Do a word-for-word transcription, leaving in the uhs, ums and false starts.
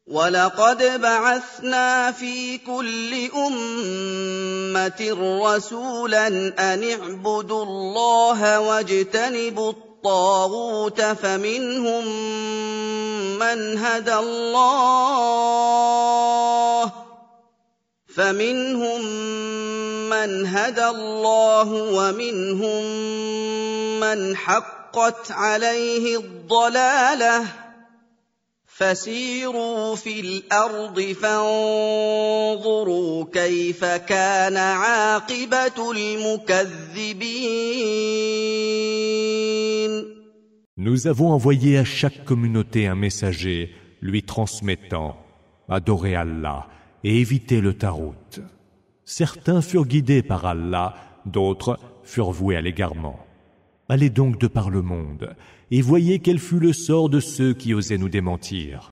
وَلَقَدْ بَعَثْنَا فِي كُلِّ أُمَّةٍ رَّسُولًا أَنِ اعْبُدُوا اللَّهَ وَاجْتَنِبُوا الطَّاغُوتَ فَمِنْهُم مَّنْ هَدَى اللَّهُ فَمِنْهُم مَّنْ هَدَى اللَّهُ وَمِنْهُم مَّنْ حَقَّتْ عَلَيْهِ الضَّلَالَةُ فَسِيرُوا فِي الْأَرْضِ فَانظُرُوا كَيْفَ كَانَ عَاقِبَةُ الْمُكَذِّبِينَ. Nous avons envoyé à chaque communauté un messager lui transmettant « Adorez Allah et évitez le tarout ». Certains furent guidés par Allah, d'autres furent voués à l'égarement. Allez donc de par le monde et voyez quel fut le sort de ceux qui osaient nous démentir.